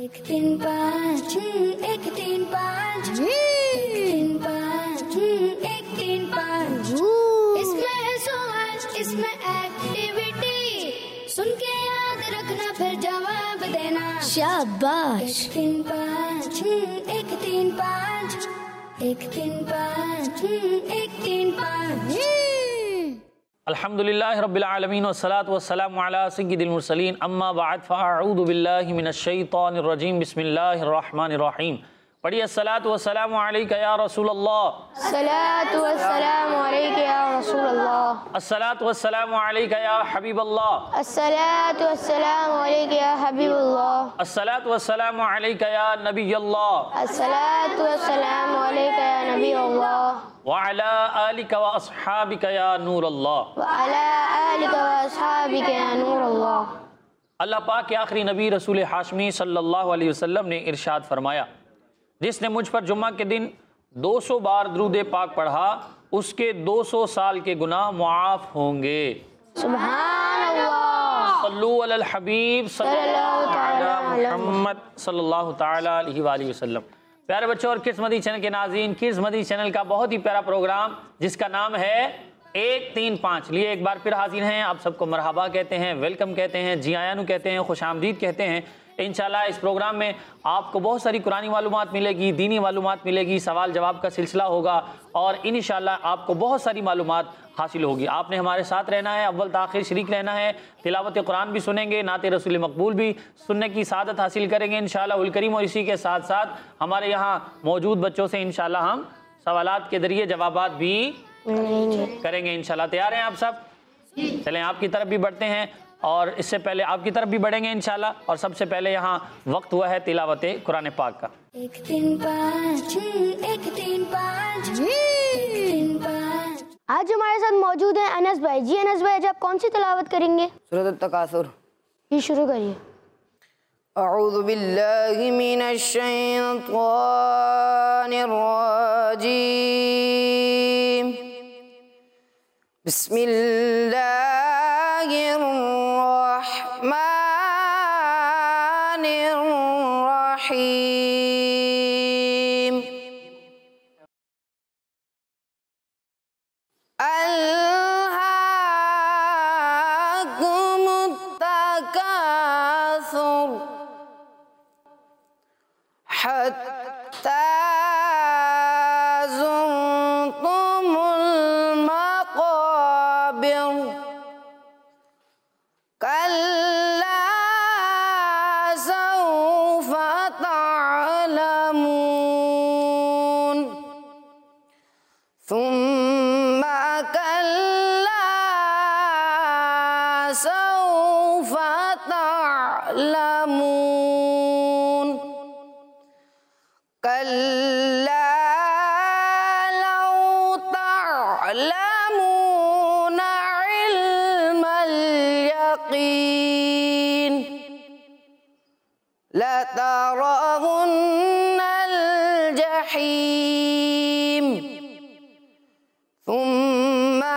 एक तीन पाँच एक तीन पाँच एक तीन पाँच इसमें है सवाल इसमें एक्टिविटी सुन के याद रखना फिर जवाब देना शाबाश। एक तीन पाँच एक तीन पाँच एक तीन पाँच एक तीन पाँच। अल्हम्दुलिल्लाहि रब्बिल आलमीन वस्सलातु वस्सलामु अला सय्यिदिल मुरसलीन अम्मा बअद फ़अऊज़ु बिल्लाहि मिनश शैतानिर रजीम बिस्मिल्लाहिर रहमानिर रहीम। पढ़िए अस्सलातु वस्सलामु अलैका या रसूलल्लाह। सलातु वस्सलामु अलैका या रसूलल्लाह। अस्सलातु वस्सलामु अलैका या हबीबल्लाह। अस्सलातु वस्सलामु अलैका या हबीबल्लाह। अस्सलातु वस्सलामु अलैका या नबियल्लाह। अस्सलातु वस्सलामु अलैका या नबियल्लाह। व अला आलिका व अस्हाबिका या नूरल्लाह। व अला आलिका व अस्हाबिका या नूरल्लाह। अल्लाह पाक के आखिरी नबी रसूल हाशमी सल्लल्लाहु अलैहि वसल्लम ने इरशाद फरमाया, जिसने मुझ पर जुम्मा के दिन 200 बार दुरूद पाक पढ़ा उसके 200 साल के गुनाह मुआफ होंगे। सुभान अल्लाह। सल्लु अलल हबीब सल्लल्लाहु तआला मुहम्मद सल्लल्लाहु तआला अलैहि वसल्लम। प्यारे बच्चों और किड्स मदनी चैनल के नाज़रीन, किड्स मदनी चैनल का बहुत ही प्यारा प्रोग्राम जिसका नाम है 135 लिए एक बार फिर हाजिर हैं। आप सबको मरहबा कहते हैं, वेलकम कहते हैं, जी आयानू कहते हैं, खुश आमदीद कहते हैं। इंशाल्लाह इस प्रोग्राम में आपको बहुत सारी कुरानी मालूमात मिलेगी, दीनी मालूमात मिलेगी, सवाल जवाब का सिलसिला होगा और इंशाल्लाह आपको बहुत सारी मालूमात हासिल होगी। आपने हमारे साथ रहना है, अव्वल ताखिर शरीक रहना है, तिलावत कुरान भी सुनेंगे, नाते रसूल मकबूल भी सुनने की सादत हासिल करेंगे इंशाल्लाह उल करीम। और इसी के साथ साथ हमारे यहाँ मौजूद बच्चों से इंशाल्लाह हम सवालात के ज़रिए जवाबात भी करेंगे इंशाल्लाह। तैयार हैं आप सब? चलें आपकी तरफ भी बढ़ते हैं और इससे पहले आपकी तरफ भी बढ़ेंगे इंशाल्लाह। और सबसे पहले यहाँ वक्त हुआ है तिलावत कुरान पाक का। एक तीन पाँच एक तीन पाँच एक तीन पाँच। आज हमारे साथ मौजूद हैं अनस भाई। जी अनस भाई, आज आप कौन सी तिलावत करेंगे? सूरत अत-तकासुर। ये शुरू करिए। अऊज़ु बिल्लाहि मिनश शैतानिर रजीम। बिस्मिल्लाहिर रहमानिर रहीम। अल्हाकुमुत तकासुर हत्ता ज़ुरतुमुल मक़ाबिर कल्ला सौफ़ तअलमून सुम्मा कल्ला सौफ़ तअलमून कल्ला लौ तअलमून इल्मल यक़ीन लतरवुन्नल जहीम सुम्मा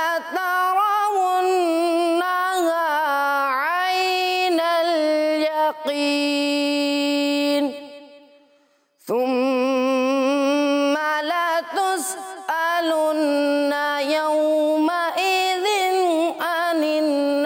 लतरवुन्नहा ऐनल यक़ीन सुम्मा लतुस्अलुन्न यौमइज़िन अनिन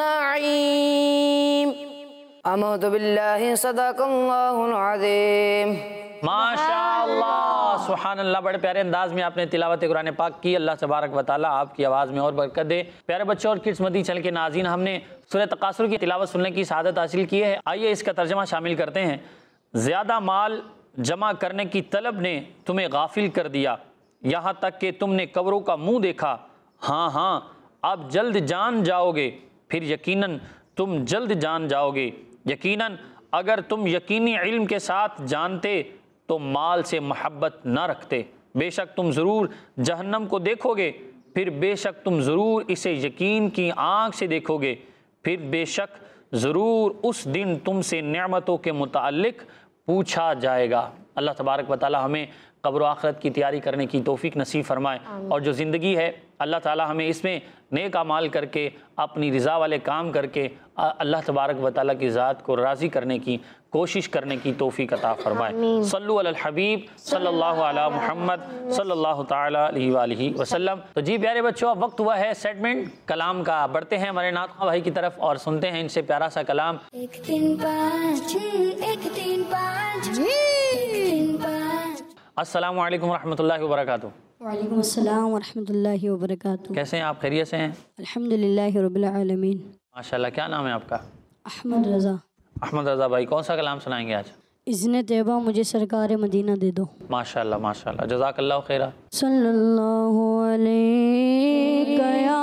नईम। अऊज़ु बिल्लाहि सदक़ल्लाहुल अज़ीम। माशाअल्लाह सुभानअल्लाह, बड़े प्यारे अंदाज में आपने तिलावत कुरान पाक की। अल्लाह तबारक व तआला आपकी आवाज़ में और बरकत दे। प्यारे बच्चों और किड्स मदनी चैनल के नाज़रीन, हमने सूरह तकासुर की तिलावत सुनने की सआदत हासिल की है। आइए इसका तर्जमा शामिल करते हैं। ज़्यादा माल जमा करने की तलब ने तुम्हें गाफिल कर दिया, यहाँ तक कि तुमने कब्रों का मुंह देखा। हाँ हाँ, आप जल्द जान जाओगे, फिर यकीनन तुम जल्द जान जाओगे। यकीनन अगर तुम यकीनी इल्म के साथ जानते तो माल से मोहब्बत न रखते। बेशक तुम ज़रूर जहन्नम को देखोगे, फिर बेशक तुम ज़रूर इसे यकीन की आँख से देखोगे, फिर बेशक ज़रूर उस दिन तुमसे नेमतों के मुताल्लिक़ पूछा जाएगा। अल्लाह तबारक व तआला हमें क़ब्र व आखिरत की तैयारी करने की तौफीक नसीब फरमाए, और जो ज़िंदगी है अल्लाह ताला हमें इसमें नेक अमाल करके अपनी रज़ा वाले काम करके अल्लाह तबारक व तआला की ज़ात को राज़ी करने की कोशिश करने की तौफीक अता फरमाए। सल्लु अलल हबीब सल्लल्लाहु अला मुहम्मद सल्लल्लाहु ताला अलैहि वसल्लम। तो जी प्यारे बच्चों, अब वक्त हुआ है सेगमेंट कलाम का। बढ़ते हैं हमारे नात भाई की तरफ और सुनते हैं इनसे प्यारा सा कलाम। 1 3 5 1 3 5 1 3 5। अस्सलामु अलैकुम रहमतुल्लाहि व बरकातुहू। वालेकुम अस्सलाम व रहमतुल्लाहि व बरकातुहू। कैसे हैं आप? खैरियत से हैं? अल्हम्दुलिल्लाहि रब्बिल आलमीन। माशाल्लाह। क्या नाम है आपका? अहमद रज़ा। अहमद रज़ा भाई, कौन सा कलाम सुनाएंगे आज? इज़्न तैयबा मुझे सरकार मदीना दे दो। माशाल्लाह माशाल्लाह, जज़ाकल्लाहु खैरा। सल्लल्लाहु अलैहि या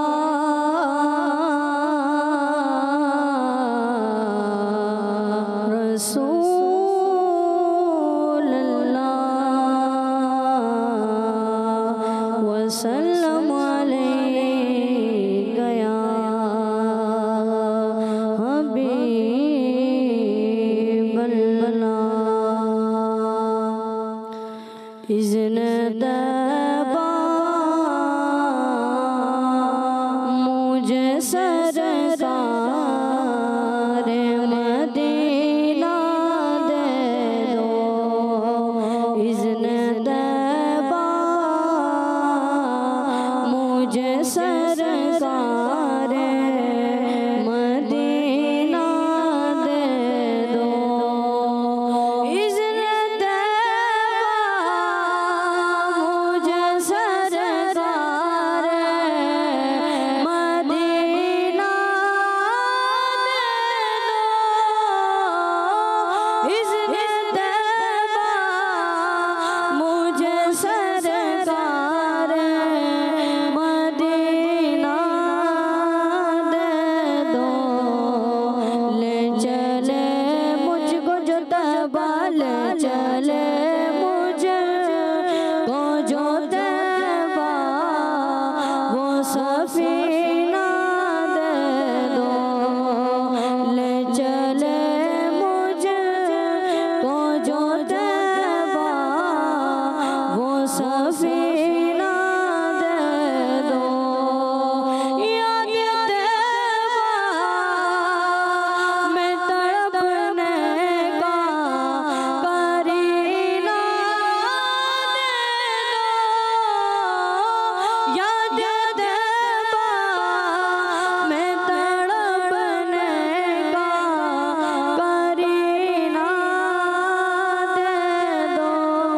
वसल्लम अलैका या हबीबल्लाह। इज़्न तैयबा मुझे सरकार मदीना दे दो। इज़्न तैयबा मुझे सरकार मदीना दे दो। इज़्न तैयबा मुझे सरकार मदीना दे दो। इज़्न तैयबा मुझे सरकार मदीना दे दो। ले चले मुझको जो तैयबा, ले चले मुझको जो तैयबा, वो सफीना दे दो। ले चले मुझको जो तैयबा, वो सफीना दे दो। याद तैयबा में तड़पने का करीना दे दो। याद तैयबा में तड़पने का करीना दे दो।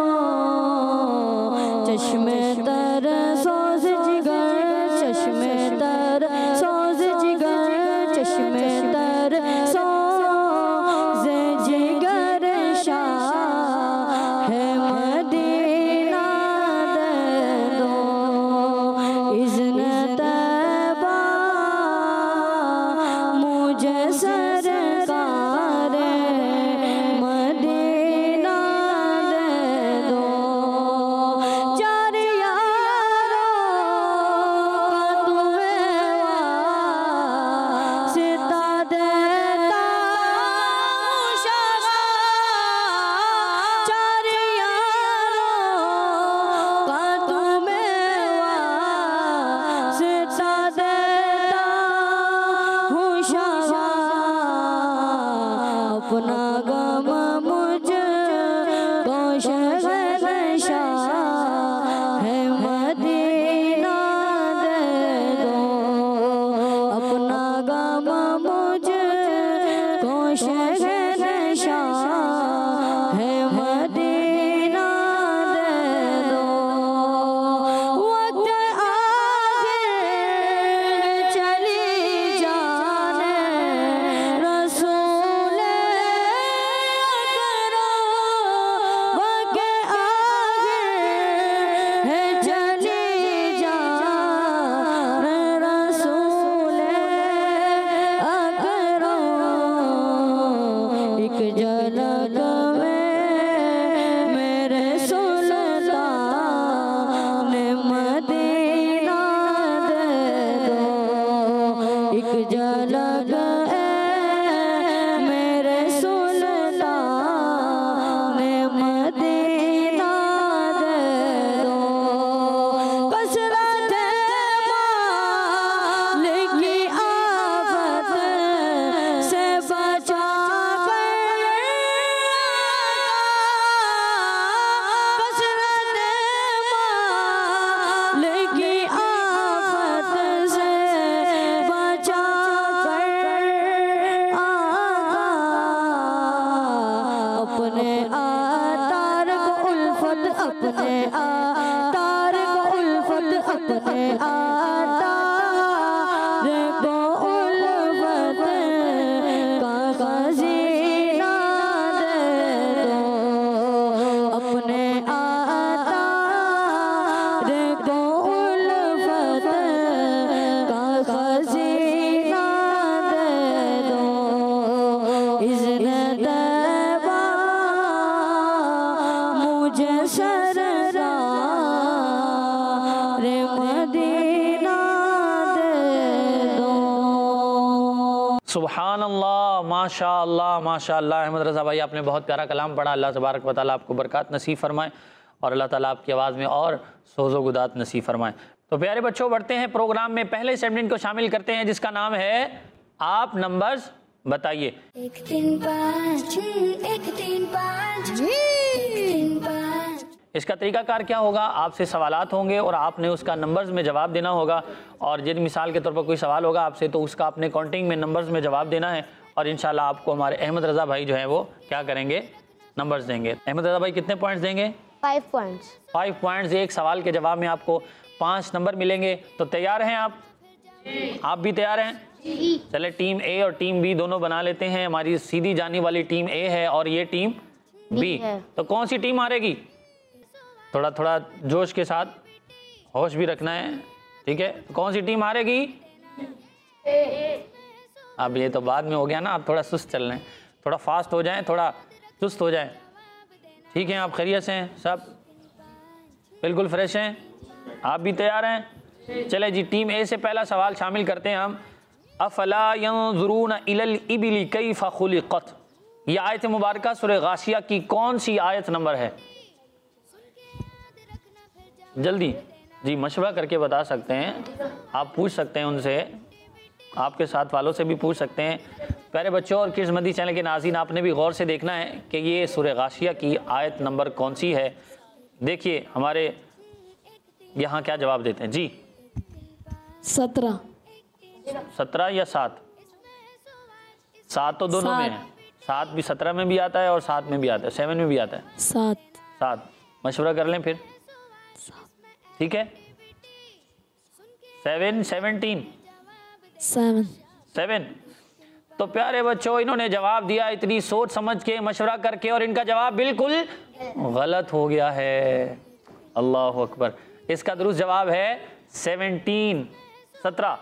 चश्मे तर सोज जिगर, चश्मे तर सोज जिगर, चश्मे तर सोज जिगर शाह है मदीना दे दो। इज़्न तैयबा मुझे सरकार मदीना दे दो। चार यारों अपने आतार को उल्फत अपने आतार को उल्फत का खजीना दे दो अपने आतार को उल्फत का खजीना दे दो इज़्न तैबा मुझे सरदार मदीना दे दो। सुभान अल्लाह, माशा अल्लाह, माशा अल्लाह। अहमद रज़ा भाई आपने बहुत प्यारा कलाम पढ़ा। अल्लाह तबारक व तआला आपको बरकत नसीब फरमाए और अल्लाह ताला आपकी आवाज़ में और सोज़ो गुदात नसीब फरमाए। तो प्यारे बच्चों, बढ़ते हैं प्रोग्राम में। पहले सेगमेंट को शामिल करते हैं जिसका नाम है आप नंबर्स बताइए। 1 3 5 1 3 5 1 3 5। इसका तरीकाकार क्या होगा, आपसे सवालात होंगे और आपने उसका नंबर्स में जवाब देना होगा। और जिन मिसाल के तौर पर कोई सवाल होगा आपसे तो उसका आपने काउंटिंग में नंबर्स में जवाब देना है और इंशाल्लाह आपको हमारे अहमद रज़ा भाई जो है वो क्या करेंगे, नंबर्स देंगे। अहमद रज़ा भाई कितने पॉइंट्स देंगे? 5 पॉइंट्स। 5 पॉइंट्स। एक सवाल के जवाब में आपको 5 नंबर मिलेंगे। तो तैयार हैं आप? आप भी तैयार हैं? चले टीम ए और टीम बी दोनों बना लेते हैं। हमारी सीधी जाने वाली टीम ए है और ये टीम बी है। तो कौन सी टीम हारेगी? थोड़ा थोड़ा जोश के साथ, होश भी रखना है, ठीक है? तो कौन सी टीम हारेगी? अब ये तो बाद में हो गया ना, आप थोड़ा सुस्त चल रहे हैं, थोड़ा फास्ट हो जाएं, थोड़ा चुस्त हो जाएं। ठीक है, आप खैरियत से हैं? सब बिल्कुल फ्रेश हैं? आप भी तैयार हैं? चले जी, टीम ए से पहला सवाल शामिल करते हैं हम। अफला यंजुरून इलल इबिली कैफ खुलिकत। ये आयत मुबारका सूरह गाशिया की कौन सी आयत नंबर है? जल्दी जी, मशवरा करके बता सकते हैं, आप पूछ सकते हैं उनसे, आपके साथ वालों से भी पूछ सकते हैं। प्यारे बच्चों और किड्स मदी चैनल के नाज़रीन, आपने भी गौर से देखना है कि ये सूरह गाशिया की आयत नंबर कौन सी है। देखिए हमारे यहाँ क्या जवाब देते हैं जी। 17 17 या 7? 7 तो दोनों में है। 7 भी 17 में भी आता है और 7 में भी आता है, 7 में भी आता है। 7 मशवरा कर लें फिर, ठीक है? 7 17 7। तो प्यारे बच्चों, इन्होंने जवाब दिया इतनी सोच समझ के, मशवरा करके, और इनका जवाब बिल्कुल गलत हो गया है। अल्लाह अकबर। इसका दुरुस्त जवाब है 17। 17।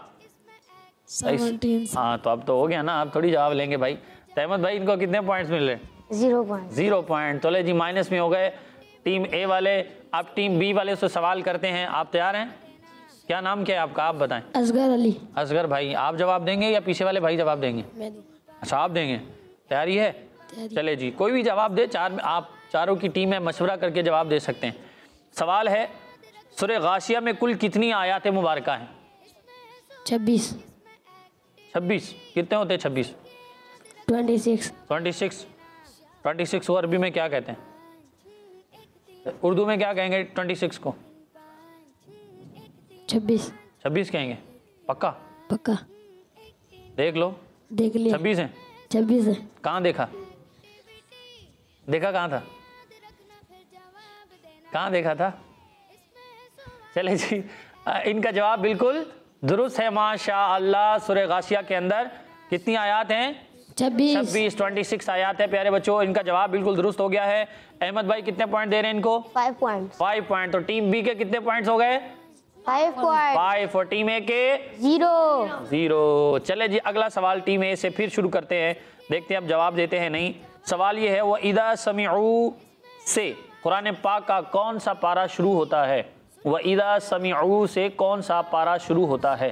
हाँ, तो अब तो हो गया ना, अब थोड़ी जवाब लेंगे भाई। तहमद भाई, इनको कितने पॉइंट्स मिल रहे? 0 पॉइंट। 0 पॉइंट। तो ले जी, माइनस में हो गए टीम ए वाले। अब टीम बी वाले से सवाल करते हैं। आप तैयार हैं? क्या नाम क्या है आपका, आप बताएं। असगर अली। असगर भाई, आप जवाब देंगे या पीछे वाले भाई जवाब देंगे? अच्छा, आप देंगे। तैयारी है? चले जी, कोई भी जवाब दे, आप चारों की टीम है, मशवरा करके जवाब दे सकते हैं। सवाल है, सूरह गाशिया में कुल कितनी आयत मुबारका हैं? 26। 26। कितने होते हैं 26? 26। 26 को अरबी में क्या कहते हैं? उर्दू में क्या कहेंगे 26 को? 26 कहेंगे? पक्का? पक्का। देख लो, देख लिया। 26 है। 26 है। कहाँ देखा? देखा कहाँ था? कहाँ देखा था? चले जी, इनका जवाब बिल्कुल दुरुस्त है, माशा अल्लाह। सूरह गाशिया के अंदर कितनी आयत हैं? 26 आयत है। प्यारे बच्चों, इनका जवाब बिल्कुल दुरुस्त हो गया है। अहमद भाई कितने पॉइंट दे रहे हैं इनको? 5 पॉइंट। 5 पॉइंट। तो टीम बी के कितने पॉइंट्स हो गए? 5 पॉइंट। 5 और टीम ए के 0। चले जी, अगला सवाल टीम ए से फिर शुरू करते हैं, देखते हैं अब जवाब देते हैं नहीं। सवाल ये है, वो इदा समीऊ से कुरान पाक का कौन सा पारा शुरू होता है? वह इदा समीऊ से कौन सा पारा शुरू होता है?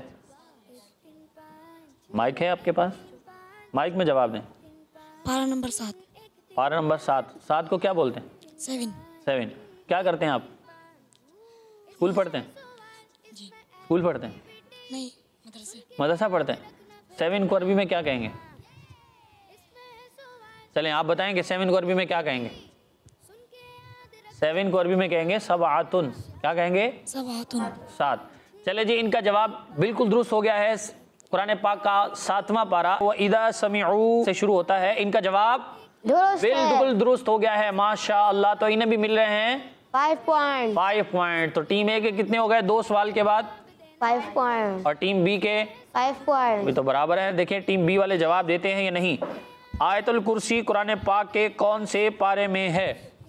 माइक है आपके पास, माइक में जवाब दें। पारा नंबर 7। पारा नंबर 7। 7 को क्या बोलते हैं? 7। क्या करते हैं आप? स्कूल पढ़ते हैं? जी। स्कूल पढ़ते हैं? नहीं, मदरसा पढ़ते हैं। 7 को अरबी में क्या कहेंगे? चलें आप बताएंगे 7 को अरबी में क्या कहेंगे? 7 को अरबी में कहेंगे सबआतुन। क्या कहेंगे? 7। चले जी, इनका जवाब बिल्कुल दुरुस्त हो गया है। कुरान पाक का 7वां पारा वो इदा समीऊ से शुरू होता है। इनका जवाब बिल्कुल दुरुस्त हो गया है, माशा अल्लाह। तो इन्हें भी मिल रहे हैं 5 पॉइंट। 5 पॉइंट। तो टीम ए के कितने हो गए 2 सवाल के बाद? 5 पॉइंट। और टीम बी के 5 पॉइंट। अभी तो बराबर है। देखिए टीम बी वाले जवाब देते हैं या नहीं। आयतुल कुर्सी कुरान पाक के कौन से पारे में है?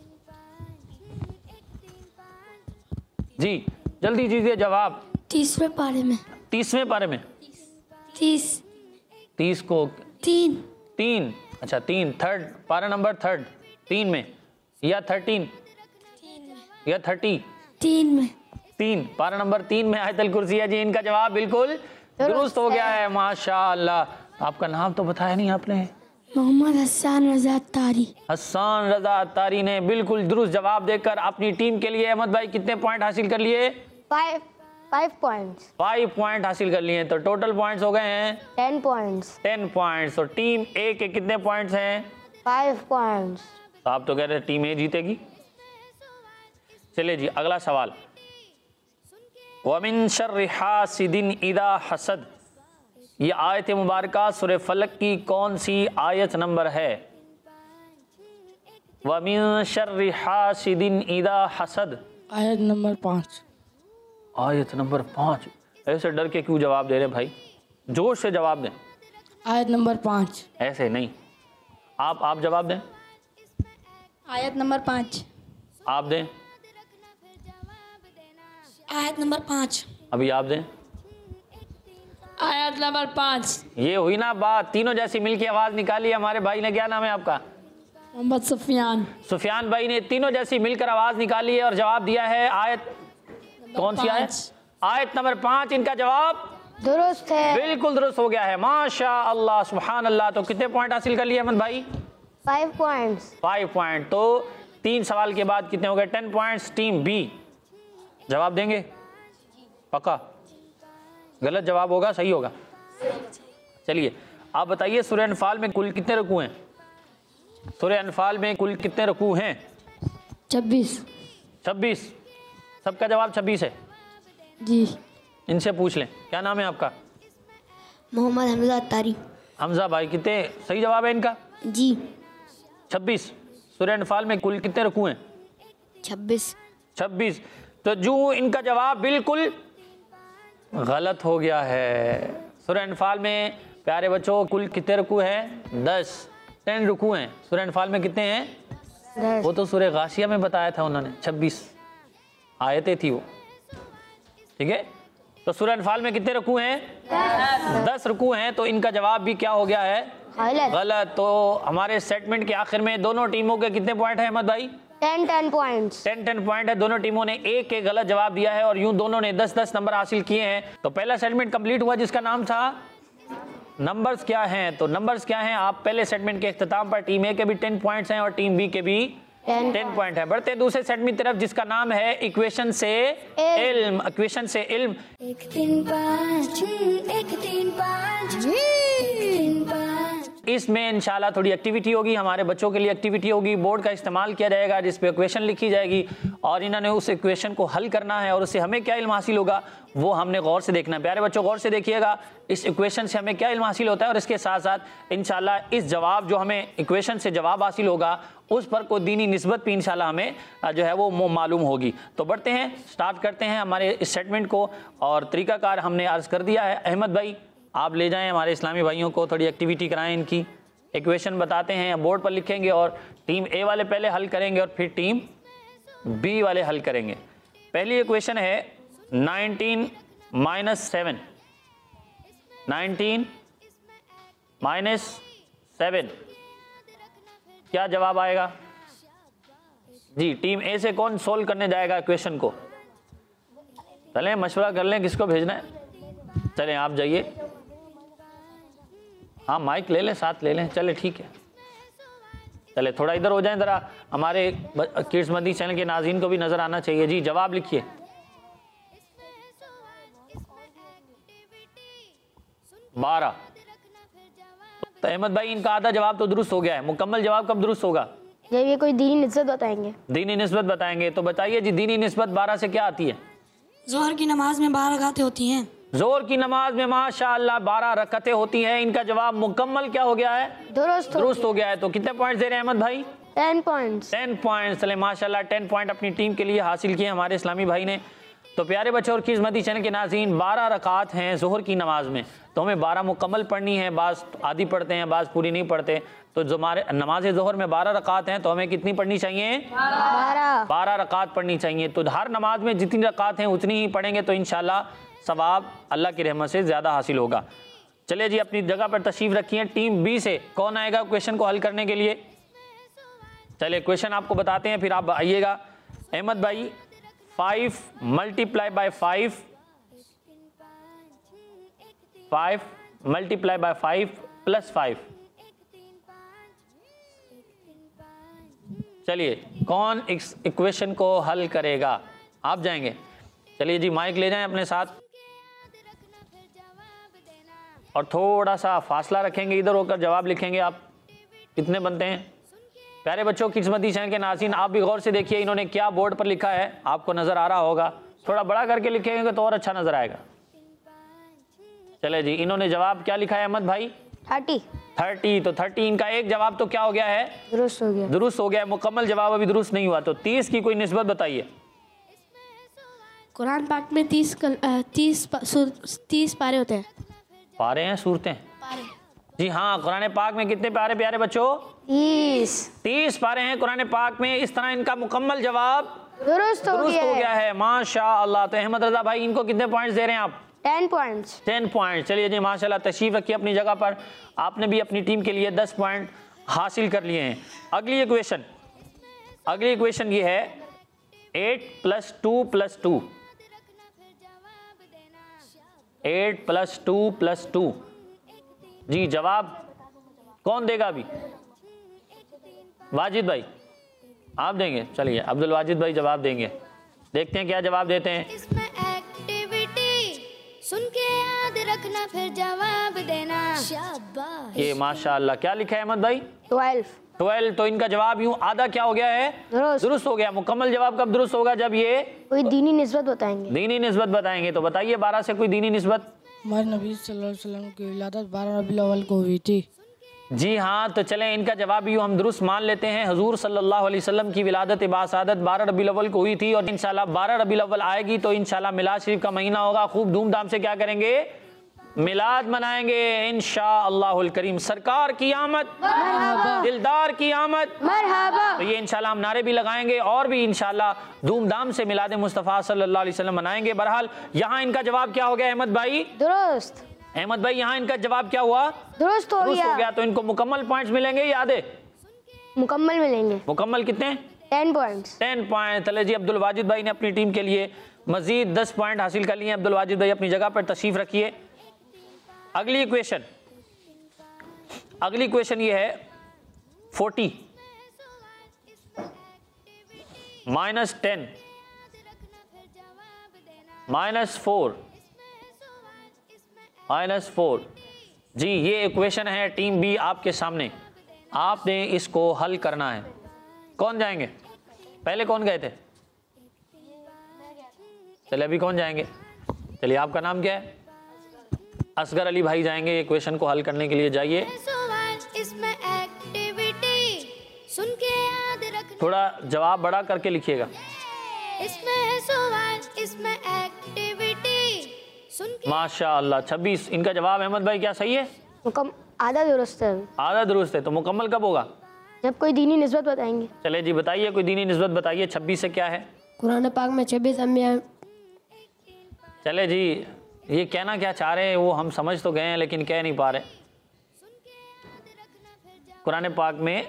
जी जल्दी दीजिए जवाब। 30वें पारे में। 30वें पारे में। 30 को 3। अच्छा 3 थर्ड पारा नंबर 3 में या 13 या 30? 3 में। 3 पारा नंबर 3 में आयतुल कुर्सी है जी। इनका जवाब बिल्कुल दुरुस्त हो गया है माशाअल्लाह। आपका नाम तो बताया नहीं आपने। मोहम्मद हसन रजा तारी। हसन रजा तारी ने बिल्कुल दुरुस्त जवाब देकर अपनी टीम के लिए अहमद भाई कितने पॉइंट हासिल कर लिए? 5 पॉइंट्स। 5 पॉइंट हासिल कर लिए। तो टोटल पॉइंट्स हो गए हैं 10 पॉइंट्स। 10 पॉइंट्स। तो टीम ए के कितने पॉइंट्स हैं? 5 पॉइंट्स। तो आप तो कह रहे हैं टीम ए जीतेगी। चलिए जी अगला सवाल। वमिन शर्रि हासिदिन इदा हसद, ये आयत मुबारका सूरह फलक की कौन सी आयत नंबर है? वमिन शर्रि हासिदिन इदा हसद, आयत नंबर 5। आयत नंबर 5। ऐसे डर के क्यों जवाब दे रहे भाई? जोर से जवाब दें। आयत नंबर 5। ऐसे नहीं, आप जवाब दें। आयत नंबर 5। आप दें। आयत नंबर 5। अभी आप दें। आयत नंबर 5। ये हुई ना बात, तीनों जैसी मिलके आवाज निकाली हमारे भाई ने। क्या नाम है आपका? मोहम्मद सुफियान। सुफियान भाई ने तीनों जैसी मिलकर आवाज निकाली है और जवाब दिया है आयत कौन सी आयत? आयत नंबर 5। इनका जवाब दुरुस्त है। बिल्कुल दुरुस्त हो गया है माशा अल्लाह सुभान अल्लाह। तो कितने पॉइंट हासिल कर लिए अहमद भाई? 5 पॉइंट्स। 5 पॉइंट। तो 3 सवाल के बाद कितने हो गए? 10 पॉइंट्स। टीम बी जवाब देंगे पक्का? गलत जवाब होगा, सही होगा? चलिए आप बताइए सूरह अनफाल में कुल कितने रुकू हैं? सूरह अनफाल में कुल कितने रुकू हैं? 26। 26। सबका जवाब 26 है जी। इनसे पूछ लें। क्या नाम है आपका? मोहम्मद हमजा तारी। हमजा भाई कितने सही जवाब है इनका? जी 26। सूरह अनफाल में कुल कितने रुकू हैं? 26। 26। तो जो इनका जवाब बिल्कुल गलत हो गया है। सूरह अनफाल में प्यारे बच्चों कुल कितने रुकू हैं? 10 रुकू हैं। सूरह अनफाल में कितने हैं? वो तो सूरह गाशिया में बताया था उन्होंने, 26 आयतें थी वो। ठीक है, तो सूरह अनफाल में कितने रुकू हैं? 10 रुकू हैं। तो इनका जवाब भी क्या हो गया है? गलत। तो हमारे सेटमेंट के आखिर में दोनों टीमों के कितने पॉइंट है अहमद भाई? 10 पॉइंट्स। 10 पॉइंट है। दोनों टीमों ने एक एक गलत जवाब दिया है और यूं दोनों ने 10 नंबर हासिल किए हैं। तो पहला सेगमेंट कंप्लीट हुआ जिसका नाम था नंबर्स क्या हैं। तो नंबर्स क्या हैं? आप पहले सेगमेंट के इख्तिताम पर टीम ए के भी 10 पॉइंट्स हैं और टीम बी के भी 10 पॉइंट है। बढ़ते दूसरे सेगमेंट की तरफ जिसका नाम है इक्वेशन से इल्म। इक्वेशन से इल्म। 1 3 5 1 3 5 1 3 5। इसमें इंशाल्लाह थोड़ी एक्टिविटी होगी, हमारे बच्चों के लिए एक्टिविटी होगी। बोर्ड का इस्तेमाल किया जाएगा जिस पे इक्वेशन लिखी जाएगी और इन्होंने उस इक्वेशन को हल करना है और उससे हमें क्या इल्म हासिल होगा वो हमने गौर से देखना है। प्यारे बच्चों गौर से देखिएगा इस इक्वेशन से हमें क्या इल्म हासिल होता है और इसके साथ साथ इंशाल्लाह इस जवाब जो हमें इक्वेशन से जवाब हासिल होगा उस पर कोई दीनी निस्बत भी इंशाल्लाह हमें जो है वो मालूम होगी। तो बढ़ते हैं, स्टार्ट करते हैं हमारे इस सेगमेंट को और तरीकाकार हमने अर्ज कर दिया है। अहमद भाई आप ले जाएं हमारे इस्लामी भाइयों को, थोड़ी एक्टिविटी कराएं। इनकी इक्वेशन बताते हैं, बोर्ड पर लिखेंगे और टीम ए वाले पहले हल करेंगे और फिर टीम बी वाले हल करेंगे। पहली इक्वेशन है 19 - 7। 19 - 7 क्या जवाब आएगा जी? टीम ए से कौन सोल्व करने जाएगा इक्वेशन को? चलें मशवरा कर लें किसको भेजना है। चलें आप जाइए। हाँ माइक ले लें, साथ ले लें। चले ठीक है, चले थोड़ा इधर हो जाएं, ज़रा हमारे किड्स मदी चैनल के नाज़रीन को भी नज़र आना चाहिए। जी जवाब लिखिए। बारह। तो अहमद भाई इनका आधा जवाब तो दुरुस्त हो गया है, मुकम्मल जवाब कब दुरुस्त होगा? जब ये कोई दीनी निस्बत बताएंगे। दीनी निस्बत बताएंगे। तो बताइए जी दीनी निस्बत 12 से क्या आती है? जोहर की नमाज में 12 रकातें होती हैं। जोहर की नमाज में माशाअल्लाह 12 रकातें होती हैं। इनका जवाब मुकम्मल क्या हो गया है? दुरुस्त हो गया है। तो कितने पॉइंट दे रहे हैं अहमद भाई? 10 पॉइंट्स। 10 पॉइंट्स। चले माशाल्लाह 10 पॉइंट अपनी टीम के लिए हासिल किए हमारे इस्लामी भाई ने। तो प्यारे बच्चों और किस्मती चैनल के नाज़रीन, 12 रकात हैं ज़ोहर की नमाज में, तो हमें 12 मुकम्मल पढ़नी है। बाज़ आधी पढ़ते हैं, बाज़ पूरी नहीं पढ़ते। तो जो हमारे नमाज ज़ोहर में 12 रकात हैं, तो हमें कितनी पढ़नी चाहिए? 12 रकात पढ़नी चाहिए। तो हर नमाज में जितनी रकात हैं उतनी ही पढ़ेंगे, तो इंशाल्लाह सवाब अल्लाह की रहमत से ज़्यादा हासिल होगा। चलिए जी, अपनी जगह पर तशरीफ़ रखिए। टीम बी से कौन आएगा क्वेश्चन को हल करने के लिए? चलिए क्वेश्चन आपको बताते हैं, फिर आप आइएगा। अहमद भाई, 5 multiply by 5 multiply by 5 plus 5। चलिए कौन इस इक्वेशन को हल करेगा? आप जाएंगे। चलिए जी, माइक ले जाएं अपने साथ और थोड़ा सा फासला रखेंगे, इधर होकर जवाब लिखेंगे। आप कितने बनते हैं? प्यारे बच्चों, किस्मती चैनल के नाज़रीन, आप भी गौर से देखिए इन्होंने क्या बोर्ड पर लिखा है, आपको नज़र आ रहा होगा। थोड़ा बड़ा करके लिखेंगे तो और अच्छा नज़र आएगा। चले जी, इन्होंने जवाब क्या लिखा है अहमद भाई? 30। तो 30 इनका एक जवाब तो क्या हो गया है? दुरुस्त हो गया। दुरुस्त हो गया। मुकम्मल जवाब अभी दुरुस्त नहीं हुआ। तो 30 की कोई निस्बत बताइए। कुरान पाक में 30 पारे होते हैं। पारे हैं, सूरतें? जी हाँ, कुरान पाक में कितने पारे प्यारे बच्चों? 30 पारे हैं कुरान पाक में। इस तरह इनका मुकम्मल जवाब दुरुस्त हो गया है। माशाअल्लाह। तो अहमद रजा भाई, इनको कितने पॉइंट्स दे रहे हैं आप? 10 पॉइंट्स। 10 पॉइंट। चलिए जी, माशाल्लाह, तशरीफ रखिए अपनी जगह पर। आपने भी अपनी टीम के लिए 10 पॉइंट हासिल कर लिए हैं। अगली इक्वेशन ये है 8 + 2 + 2। 8 + 2 + 2। जी, जवाब कौन देगा अभी? वाजिद भाई, आप देंगे? चलिए, अब्दुल वाजिद भाई जवाब देंगे। देखते हैं क्या जवाब देते हैं। इसमें एक्टिविटी सुन के याद रखना, फिर जवाब देना। शाबाश। ये माशाअल्लाह, क्या लिखा है अहमद भाई? 12। तो इनका जवाब यूं आधा क्या हो गया है? दुरुस्त हो गया। मुकम्मल जवाब कब दुरुस्त होगा? जब ये कोई दीनी निस्बत बताएंगे। दीनी निस्बत बताएंगे। तो बताइए 12 से कोई दीनी निस्बत। हमारे नबी सल्लल्लाहु अलैहि वसल्लम की विलादत 12 रबीउल अव्वल को हुई थी। जी हाँ, तो चलें इनका जवाब यूँ हम दुरुस्त मान लेते हैं। हुजूर सल्लल्लाहु अलैहि वसल्लम की विलादत बासादत 12 रबीउल अव्वल को हुई थी, और इंशाल्लाह 12 रबीउल अव्वल आएगी तो इंशाल्लाह मिलाद शरीफ का महीना होगा। खूब धूमधाम से क्या करेंगे? मिलाद मनाएंगे इंशाअल्लाहुल करीम। सरकार की आमद, दिलदार की आमद, तो ये इंशाल्लाह हम नारे भी लगाएंगे और भी इंशाल्लाह धूमधाम से मिलाद मुस्तफ़ा सल्लल्लाहु अलैहि वसल्लम मनाएंगे। बहरहाल यहाँ इनका जवाब क्या हो गया अहमद भाई? दुरुस्त। अहमद भाई, यहाँ इनका जवाब क्या हुआ? दुरुस्त हो गया। तो इनको मुकम्मल पॉइंट्स मिलेंगे या आधे? मुकम्मल मिलेंगे। मुकम्मल कितने? 10 पॉइंट्स। 10 पॉइंट। चले जी, अब्दुल वाजिद भाई ने अपनी टीम के लिए मजीद 10 पॉइंट हासिल कर लिए। अब्दुल वाजिद भाई अपनी जगह पर तशरीफ रखिए। अगली इक्वेशन ये है 40 -10 -4 जी, ये इक्वेशन है टीम बी आपके सामने। आपने इसको हल करना है। कौन जाएंगे? पहले कौन गए थे? चलिए अभी कौन जाएंगे? चलिए, आपका नाम क्या है? असगर अली भाई जाएंगे इक्वेशन को हल करने के लिए। जाइए। इसमें एक्टिविटी सुन के याद रखना, थोड़ा जवाब बड़ा करके लिखिएगा। इसमें सवाल, इसमें एक्टिविटी सुन के। माशाअल्लाह। 26 इनका जवाब अहमद भाई, क्या सही है? आधा दुरुस्त है। आधा दुरुस्त है। तो मुकम्मल कब होगा? जब कोई दीनी निस्बत बताएंगे। चले जी, बताइए कोई दीनी निस्बत बताइए। 26 से क्या है? कुरान पाक में 26 अंबिया। चले जी, ये कहना क्या चाह रहे हैं वो हम समझ तो गए हैं, लेकिन कह नहीं पा रहे। कुरान पाक में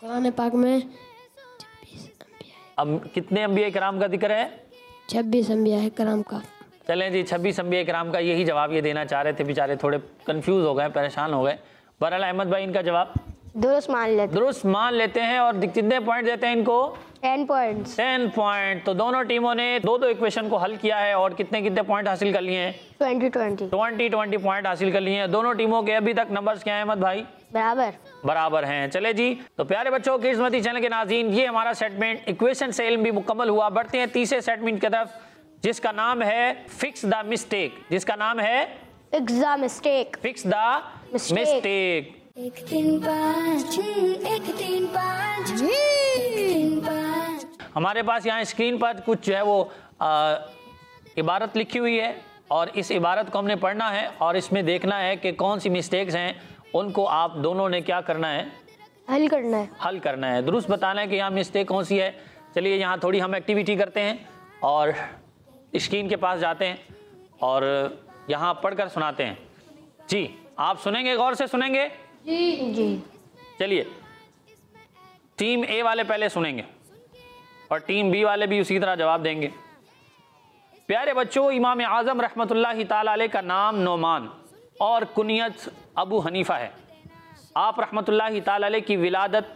अब कितने अंबिया कराम का जिक्र है? 26 अंबिया कराम का। चलें जी, 26 अंबिया कराम का यही जवाब ये देना चाह रहे थे। बेचारे थोड़े कंफ्यूज हो गए, परेशान हो गए। बहरहाल अहमद भाई, इनका जवाब दुरुस्त मान लेते हैं। और कितने पॉइंट देते हैं इनको? 10 पॉइंट्स। 10 पॉइंट। तो दोनों टीमों ने 2-2 इक्वेशन को हल किया है और कितने पॉइंट हासिल कर लिए हैं? 20 पॉइंट हासिल कर लिए हैं। दोनों टीमों के अभी तक नंबर्स क्या हैं अहमद भाई? बराबर हैं। चले जी, तो प्यारे बच्चों, किस्मती चैनल के नाज़रीन, ये हमारा सेटमेंट इक्वेशन से इल्म भी मुकम्मल हुआ। बढ़ते हैं तीसरे सेटमेंट की तरफ, जिसका नाम है fix the mistake. Fix the mistake. 1 3 5 1 3 5 1 3 5। हमारे पास यहाँ स्क्रीन पर कुछ जो है वो इबारत लिखी हुई है और इस इबारत को हमने पढ़ना है और इसमें देखना है कि कौन सी मिस्टेक्स हैं, उनको आप दोनों ने क्या करना है, हल करना है, दुरुस्त बताना है कि यहाँ मिस्टेक कौन सी है। चलिए यहाँ थोड़ी हम एक्टिविटी करते हैं और स्क्रीन के पास जाते हैं और यहाँ पढ़कर सुनाते हैं। जी आप सुनेंगे, गौर से सुनेंगे? जी। चलिए टीम ए वाले पहले सुनेंगे और टीम बी वाले भी उसी तरह जवाब देंगे। प्यारे बच्चों, इमाम आज़म रहमतुल्लाहि ताला अलैह का नाम नोमान और कुनियत अबू हनीफा है। आप रहमतुल्लाहि ताला अलैह की विलादत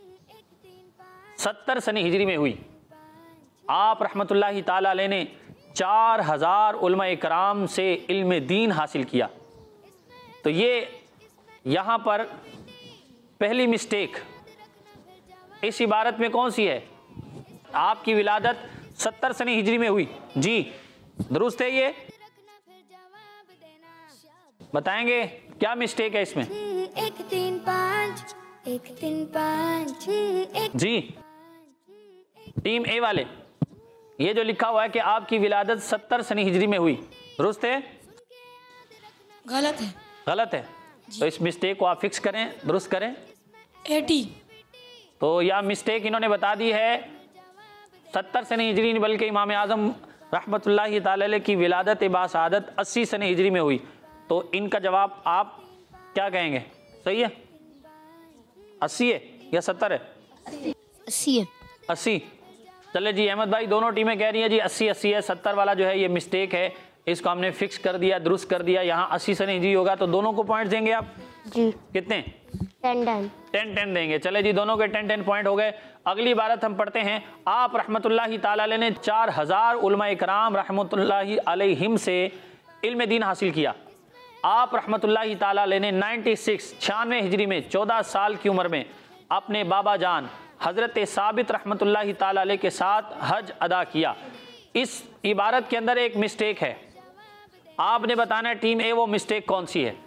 70 सने हिजरी में हुई। आप रहमतुल्लाहि ताला अलैह ने 4000 उलमा इकराम से इल्म दीन हासिल किया। तो ये यहाँ पर पहली मिस्टेक इस इबारत में कौन सी है? आपकी विलादत 70 सने हिजरी में हुई। जी दुरुस्त है ये? बताएंगे क्या मिस्टेक है इसमें? 1 3 5 1 3 5 1। जी टीम ए वाले, ये जो लिखा हुआ है कि आपकी विलादत 70 सने हिजरी में हुई, दुरुस्त है? गलत है। गलत है। तो इस मिस्टेक को आप फिक्स करें, दुरुस्त करें। 80। तो यह मिस्टेक इन्होंने बता दी है 70 सने हिजरी नहीं बल्कि इमाम आज़म रहमतुल्लाहि ताला अलैह की विलादत बासादत 80 सने हिजरी में हुई। तो इनका जवाब आप क्या कहेंगे? सही है? 80 है या 70 है? 80 है। 80। चले जी अहमद भाई, दोनों टीमें कह रही हैं जी 80 है। 70 वाला जो है ये मिस्टेक है, इसको हमने फिक्स कर दिया, दुरुस्त कर दिया। यहाँ 80 सने हिजरी होगा तो दोनों को पॉइंट देंगे आप? जी। कितने? 10 देंगे। चले जी दोनों के 10 पॉइंट हो गए। अगली इबारत हम पढ़ते हैं। आप रहमतुल्लाहि ताला अलैह ने 4000 उलमा इकराम रहमतुल्लाहि अलैहिम से इल्म दीन हासिल किया। आप रहमतुल्लाहि ताला अलैह ने 96 हिजरी में 14 साल की उम्र में अपने बाबा जान हज़रत साबित रहमतुल्लाहि ताला अलैह के साथ हज अदा किया। इस इबारत के अंदर एक मिस्टेक है, आपने बताना है टीम ए वो मिस्टेक कौन सी है।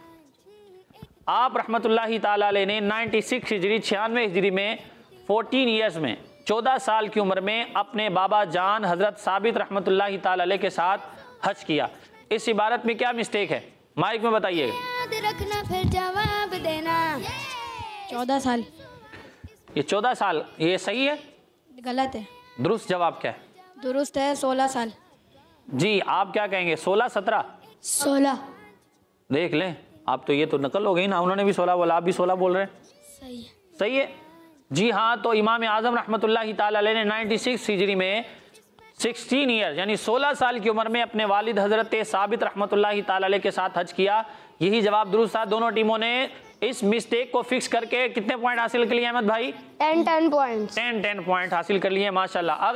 आप रहमतुल्लाहि ताला अलैह ने 96 हिजरी 96 हिजरी में 14 ईयर्स में 14 साल की उम्र में अपने बाबा जान हज़रत साबित रहमतुल्लाहि ताला अलैह के साथ हज किया। इस इबारत में क्या मिस्टेक है, माइक में बताइए। याद रखना फिर जवाब देना। 14 साल। ये 14 साल ये सही है? गलत है। दुरुस्त जवाब क्या है? दुरुस्त है 16 साल। जी आप क्या कहेंगे? 16 17? 16। देख लें आप, तो ये तो नकल हो गई ना, उन्होंने भी 16 बोला, आप भी 16 बोल रहे हैं। सही है। सही है जी हाँ। तो इमाम आज़म रहमतुल्लाहि ताला अलैह ने 96 हिजरी में 16 ईयर यानी 16 साल की उम्र में अपने वालिद हज़रत साबित रहमतुल्लाहि ताला अलैह के साथ हज किया। यही जवाब दुरुस्त था। दोनों टीमों ने इस मिस्टेक को फिक्स करके कितने पॉइंट हासिल कर लिए अहमद भाई? 10 पॉइंट्स। 10 पॉइंट हासिल कर लिए माशाल्लाह।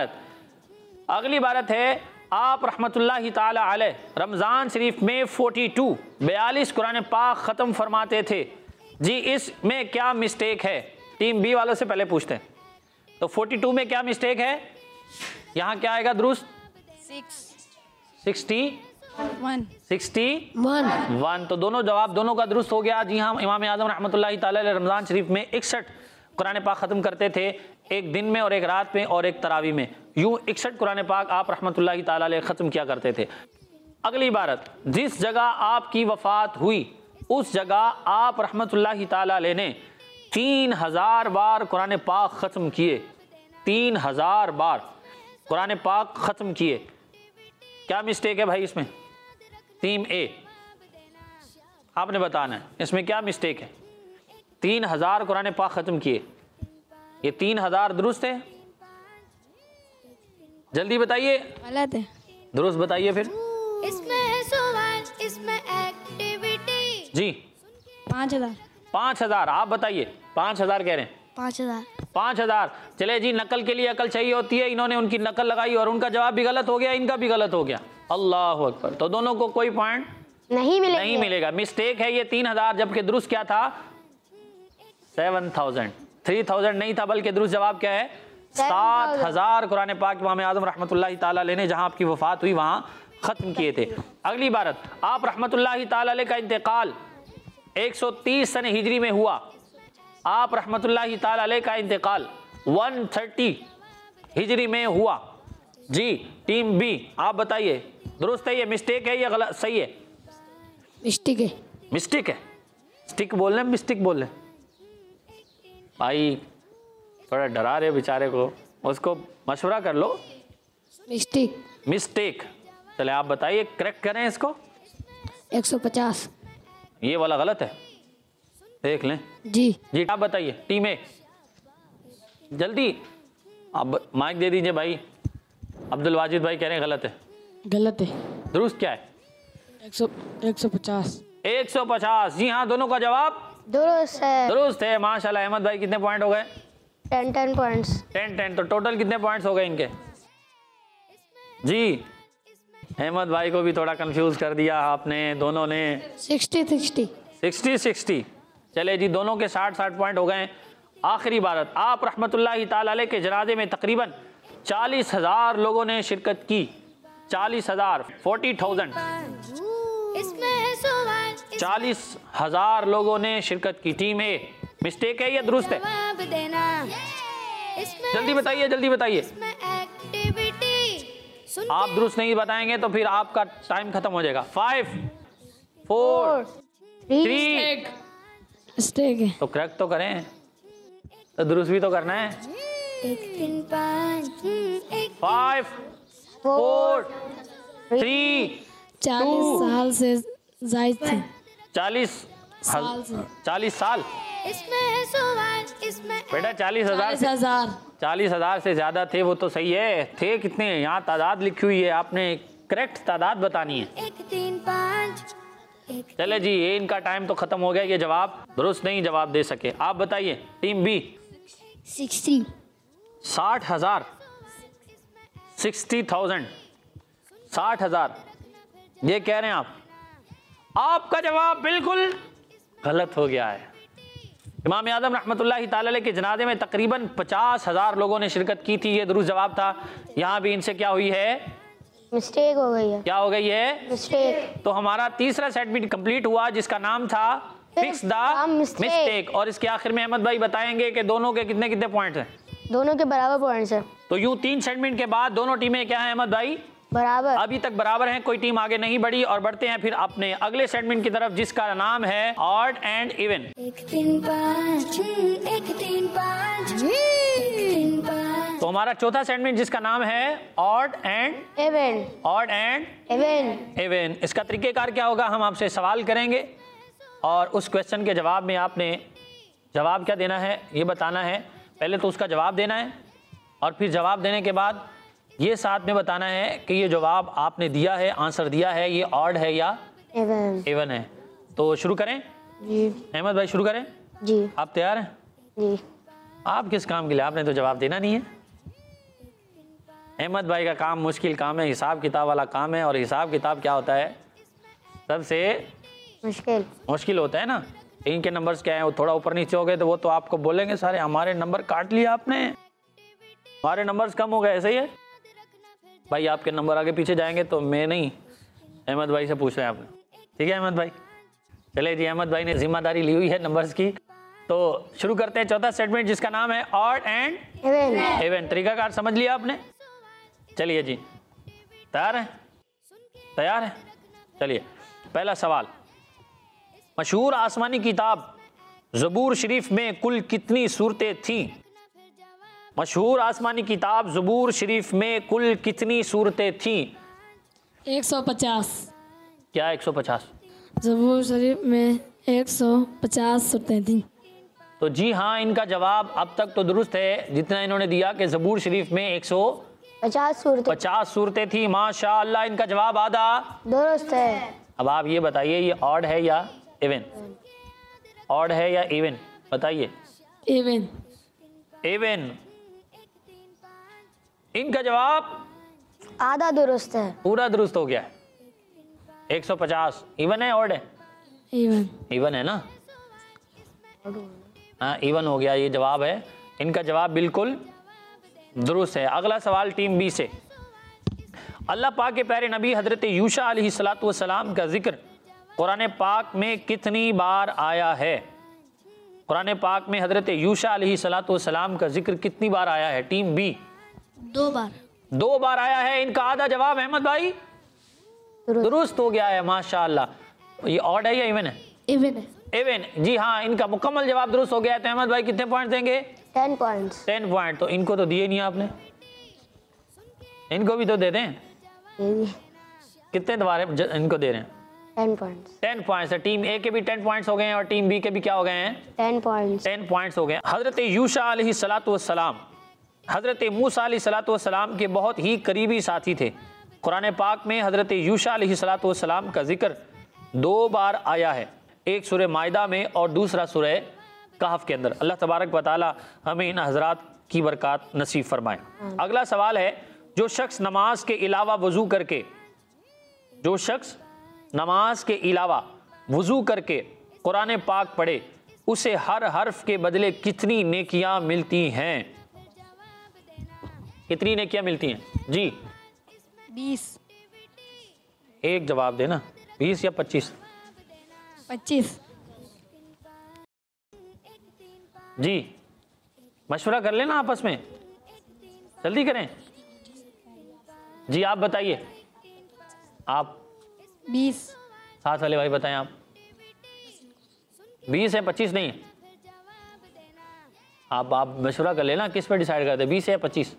अगली इबारत है आप रहमतुल्लाहि ताला अलैह रमज़ान शरीफ में 42 कुरान पाक ख़त्म फरमाते थे। जी इसमें क्या मिस्टेक है? टीम बी वालों से पहले पूछते हैं। तो 42 में क्या मिस्टेक है? यहाँ क्या आएगा दुरुस्त? 61। तो दोनों जवाब दोनों का दुरुस्त हो गया। जी हाँ, इमाम आज़म रहमतुल्लाहि ताला अलैह रमज़ान शरीफ में 61 कुरान पाक ख़त्म करते थे, एक दिन में और एक रात में और एक तरावी में। यूँ 61 कुरान पाक आप रहमतुल्लाहि ताला अलैह ख़त्म किया करते थे। अगली इबारत, जिस जगह आपकी वफ़ात हुई उस जगह आप रहमतुल्लाहि ताला अलैह ने 3000 बार कुरान पाक ख़त्म किए। 3000 बार कुरान पाक ख़त्म किए। क्या मिस्टेक है भाई इसमें? टीम ए आपने बताना है इसमें क्या मिस्टेक है। 3000 कुरान पाक ख़त्म किए, ये 3000 दुरुस्त है? जल्दी बताइए। गलत है। दुरुस्त बताइए फिर। इसमें है सवाल, इसमें एक्टिविटी। जी 5000। 5000 आप बताइए। 5000 कह रहे हैं। 5000। चले जी, नकल के लिए अकल चाहिए होती है। इन्होंने उनकी नकल लगाई और उनका जवाब भी गलत हो गया, इनका भी गलत हो गया। अल्लाह अकबर। तो दोनों को कोई पॉइंट नहीं मिलेगा। मिस्टेक है ये 3000, जबकि दुरुस्त क्या था? 7000। 3000 नहीं था, बल्कि दुरुस्त जवाब क्या है? 7000 कुरान पाक इमाम आज़म रहमतुल्लाहि ताला अलैह ने जहां आपकी वफात हुई वहां खत्म किए थे। अगली इबारत, आप रहमतुल्लाहि ताला अलैह का इंतकाल 130 सन हिजरी में हुआ। आप रहमतुल्लाहि ताला अलैह का इंतकाल 130 हिजरी में हुआ। जी टीम बी आप बताइए, दुरुस्त है ये, मिस्टेक है या गलत, सही है? मिस्टेक है। मिस्टेक है। स्टिक बोल रहे मिस्टेक बोल रहे भाई, थोड़ा डरा रहे बेचारे को, उसको मशवरा कर लो। मिस्टेक। मिस्टेक। चले आप बताइए, करेक्ट करें इसको। 150। ये वाला गलत है, देख लें। जी जी आप बताइए टीम ए, जल्दी आप माइक दे दीजिए भाई। अब्दुल वाजिद भाई कह रहे हैं गलत है। गलत है। दुरुस्त क्या है? 150। 150। जी हाँ, दोनों का जवाब दुरुस्त है। दुरुस्त है। माशाल्लाह। अहमद भाई कितने पॉइंट हो गए? 10 पॉइंट्स। 10। तो टोटल कितने पॉइंट्स हो गए इनके? जी अहमद भाई को भी थोड़ा कंफ्यूज कर दिया आपने, दोनों ने। 60-60। चले जी, दोनों के 60 पॉइंट हो गए। आखिरी बारत, आप रहमतुल्लाहि ताला अलैह के जनाजे में तकरीबन 40,000 लोगों ने शिरकत की। 40,000, 40,000। 40,000 लोगों ने शिरकत की। टीम ए, मिस्टेक है या दुरुस्त है? जल्दी बताइए, जल्दी बताइए। आप दुरुस्त नहीं बताएंगे तो फिर आपका टाइम खत्म हो जाएगा। 5 4 3। मिस्टेक है। तो करेक्ट तो करें, तो दुरुस्त भी तो करना है। 5 4 3 40 साल से जायद थे। 40 साल से। 40 साल बेटा, 40,000 से 40,000। 40,000 से ज्यादा थे, वो तो सही है। थे कितने? यहाँ तादाद लिखी हुई है, आपने करेक्ट तादाद बतानी है। 1 3 5। चले जी, ये इनका टाइम तो खत्म हो गया, ये जवाब दुरुस्त नहीं जवाब दे सके। आप बताइए टीम बी। 60। 60,000। 60,000। 60,000 ये कह रहे हैं आप। आपका जवाब बिल्कुल गलत हो गया है। इमाम आज़म रहमतुल्लाहि ताला अलैह के जनाजे में तकरीबन 50,000 लोगों ने शिरकत की थी। ये दुरुस्त जवाब था। यहाँ भी इनसे क्या हुई है? मिस्टेक हो गई है। क्या हो गई है? मिस्टेक। तो हमारा तीसरा सेट भी कंप्लीट हुआ, जिसका नाम था फिक्स द मिस्टेक। और इसके आखिर में अहमद भाई बताएंगे कि दोनों के कितने कितने पॉइंट्स हैं। दोनों के बराबर पॉइंट्स हैं। तो यूं 3 सेगमेंट के बाद दोनों टीमें क्या हैं अहमद भाई? बराबर। अभी तक बराबर हैं, कोई टीम आगे नहीं बढ़ी। और बढ़ते हैं फिर अपने अगले सेगमेंट की तरफ, जिसका नाम है ऑड एंड इवन। 1 3 5। 1 3 5। 1 3 5। तो हमारा चौथा सेगमेंट जिसका नाम है odd and even. Odd and even. Even. इसका तरीकेकार क्या होगा? हम आपसे सवाल करेंगे और उस क्वेश्चन के जवाब में आपने जवाब क्या देना है ये बताना है। पहले तो उसका जवाब देना है और फिर जवाब देने के बाद ये साथ में बताना है कि ये जवाब आपने दिया है, आंसर दिया है, ये ऑड है या इवन है। तो शुरू करें जी। अहमद भाई, शुरू करें। जी। आप तैयार हैं? जी। आप किस काम के लिए? आपने तो जवाब देना नहीं है। अहमद भाई का काम मुश्किल काम है, हिसाब किताब वाला काम है। और हिसाब किताब क्या होता है? सबसे मुश्किल होता है ना। इनके नंबर्स क्या हैं? वो थोड़ा ऊपर नीचे हो गए तो वो तो आपको बोलेंगे सारे हमारे नंबर काट लिए आपने, हमारे नंबर्स कम हो गए। ऐसे ही है भाई, आपके नंबर आगे पीछे जाएंगे तो मैं नहीं, अहमद भाई से पूछ रहे हैं आपने। ठीक है अहमद भाई? चले जी, अहमद भाई ने जिम्मेदारी ली हुई है नंबर्स की। तो शुरू करते हैं चौथा सेगमेंट जिसका नाम है ऑड एंड इवन। तरीकाकार समझ लिया आपने? चलिए जी, तैयार हैं? तैयार हैं? चलिए, पहला सवाल। मशहूर आसमानी किताब ज़बूर शरीफ में कुल कितनी सूरतें थीं? मशहूर आसमानी किताब ज़बूर शरीफ में कुल कितनी सूरतें थीं? 150। क्या 150? ज़बूर शरीफ में 150 सूरतें थी। तो जी हाँ, इनका जवाब अब तक तो दुरुस्त है, जितना इन्होंने दिया कि ज़बूर शरीफ में 150 सूरतें थी। माशाअल्लाह, इनका जवाब आधा दुरुस्त है। अब आप ये बताइए, ये ऑड है या इवन? ऑड है या इवन? बताइए। इवन। इवन। इनका जवाब आधा दुरुस्त है। पूरा दुरुस्त हो गया है। 150 इवन है, ऑड है? इवन। इवन है ना? हाँ, इवन हो गया, ये जवाब है। इनका जवाब बिल्कुल दुरुस्त है। अगला सवाल टीम बी से। अल्लाह पाक के प्यारे नबी हजरत यूशा अलैहिस्सलातु वस्सलाम का जिक्र कुरान पाक में कितनी बार आया है? कुरान पाक में हजरत यूशा अलैहिस्सलाम का जिक्र कितनी बार आया है? टीम बी 2 बार। 2 बार आया है। इनका आधा जवाब अहमद भाई दुरुस्त हो गया है, माशाअल्लाह। ये ऑड है या इवन है? इवन है। इवन, जी हाँ, इनका मुकम्मल जवाब दुरुस्त हो गया है। तो अहमद भाई कितने पॉइंट देंगे? 10 पॉइंट्स। 10 पॉइंट। तो इनको तो दिए नहीं आपने, इनको भी तो दे दें। कितने दोबारे इनको दे रहे हैं? 10 पॉइंट्स। 10 पॉइंट्स है। टीम ए के भी 10 पॉइंट्स हो गए हैं और टीम बी के भी क्या हो गए हैं? 10 पॉइंट्स। 10 पॉइंट्स हो गए। हजरत यूशा अलैहिस्सलाम हजरत मूसा अलैहिस्सलाम के बहुत ही करीबी साथी थे। कुरान पाक में हजरत यूशा अलैहिस्सलाम का जिक्र 2 बार आया है, एक सूरह माइदा में और दूसरा सूरह कहफ के अंदर। अल्लाह तबारक व तआला हमें इन हजरात की बरकत नसीब फरमाए। अगला सवाल है, जो शख्स नमाज के अलावा वजू करके कुरान पाक पढ़े, उसे हर हर्फ के बदले कितनी नेकियां मिलती हैं? कितनी नेकियां मिलती हैं जी? 20। एक जवाब देना, 20 या 25? 25। जी, मशवरा कर लेना आपस में, जल्दी करें जी। आप बताइए, आप 20। साथ वाले भाई बताएं आप। 20 है, 25 नहीं है? आप मशवरा कर लेना, किस पे डिसाइड करते हैं, 20 है या 25?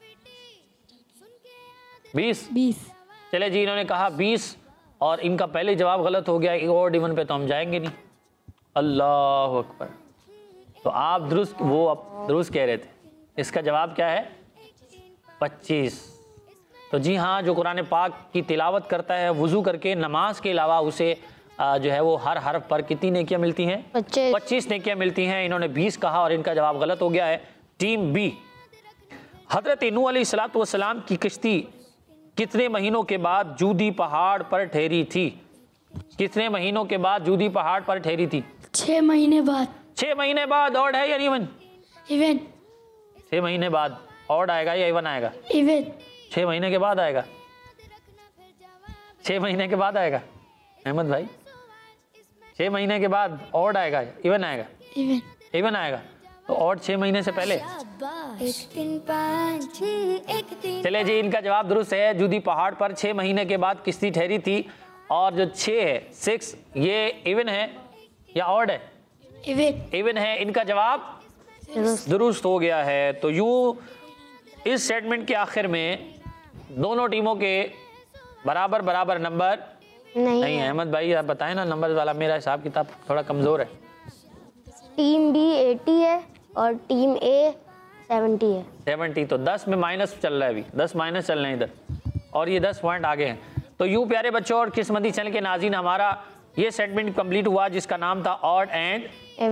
20। चले जी, इन्होंने कहा 20 और इनका पहले जवाब गलत हो गया। और इवन पे तो हम जाएंगे नहीं। अल्लाह अकबर। तो आप दुरुस्त कह रहे थे। इसका जवाब क्या है? 25। तो जी हाँ, जो कुरान पाक की तिलावत करता है वुजू करके नमाज के अलावा, उसे जो है वो हर हर्फ पर कितनी नेकियां मिलती हैं? 25 नेकियां मिलती हैं। इन्होंने 20 कहा और इनका जवाब गलत हो गया है। Team B. हजरत नूह अलैहिस्सलाम की किश्ती कितने महीनों के बाद जूदी पहाड़ पर ठहरी थी? कितने महीनों के बाद जूदी पहाड़ पर ठहरी थी? 6 महीने बाद। 6 महीने बाद। ऑड है या इवन? इवन। 6 महीने बाद। ऑड आएगा या इवन आएगा? इवन। 6 महीने के बाद आएगा। 6 महीने के बाद आएगा अहमद भाई। 6 महीने के बाद ऑड आएगा, इवन आएगा? इवन। इवन आएगा। तो ऑड 6 महीने से पहले। चले जी, इनका जवाब दुरुस्त है। जूदी पहाड़ पर 6 महीने के बाद किश्ती ठहरी थी। और जो 6 है, 6, ये इवन है या ऑड है? इवन है। इनका जवाब दुरुस्त हो गया है। तो यूं इस सेगमेंट के आखिर में दोनों टीमों के बराबर नंबर नहीं है। अहमद भाई आप बताएं ना, नंबर वाला मेरा हिसाब किताब थोड़ा कमजोर है। टीम बी 80 है और टीम ए 70 है। 70। तो 10 में माइनस चल रहा है, अभी 10 माइनस चल रहे हैं इधर, और ये 10 पॉइंट आगे हैं। तो यूं प्यारे बच्चों और किस्मती चैनल के नाज़रीन, हमारा ये सेगमेंट कंप्लीट हुआ जिसका नाम था ऑड एंड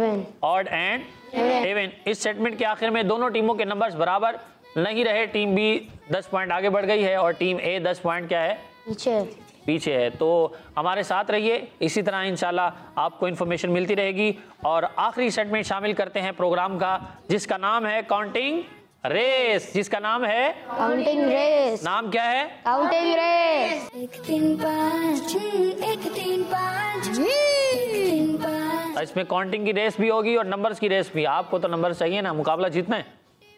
इवन। इस सेगमेंट के आखिर में दोनों टीमों के नंबर्स बराबर नहीं रहे। टीम बी 10 पॉइंट आगे बढ़ गई है और टीम ए 10 पॉइंट क्या है? पीछे है। तो हमारे साथ रहिए, इसी तरह इंशाल्लाह आपको इन्फॉर्मेशन मिलती रहेगी। और आखिरी सेगमेंट शामिल करते हैं प्रोग्राम का, जिसका नाम है काउंटिंग रेस। जिसका नाम है काउंटिंग रेस। नाम क्या है? Counting race. 1 3 5 1 3 5 1 3 5। इसमें काउंटिंग की रेस भी होगी और नंबर्स की रेस भी। आपको तो नंबर चाहिए ना, मुकाबला जीतना है।